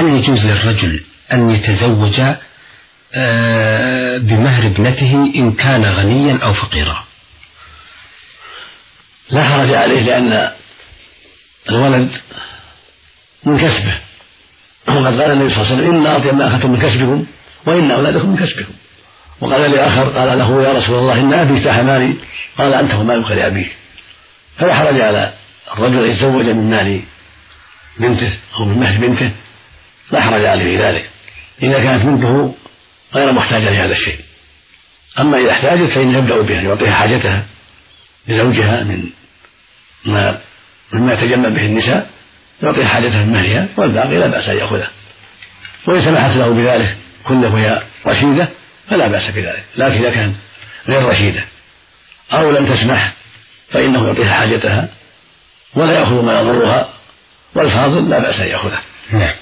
هل يجوز للرجل أن يتزوج بمهر ابنته إن كان غنيا أو فقيرا؟ لا حرج عليه، لأن الولد من كسبه، وقد قال النبي صلى الله عليه وسلم إن أطيب ما أخذتم من كسبكم وإن أولادكم من كسبكم. وقال لآخر قال له يا رسول الله إن أبي استحماني، قال أنت ومالك لأبيك. فلا حرج على الرجل أن يتزوج من مال بنته أو من مهر بنته، لا حرج عليه في ذلك إذا كانت بنته غير محتاجة لهذا الشيء. أما إذا احتاجت فإنه يبدأ بها، يعطيها حاجتها لزوجها مما يتجمع به النساء، يعطيها حاجتها من مهرها، والباقي لا بأس أن يأخذه. وإن سمحت له بذلك كله وهي رشيدة فلا بأس بذلك، لكن إذا كان غير رشيدة أو لم تسمح فإنه يعطيها حاجتها ولا يأخذ ما يضرها، والفاضل لا بأس أن يأخذه. نعم.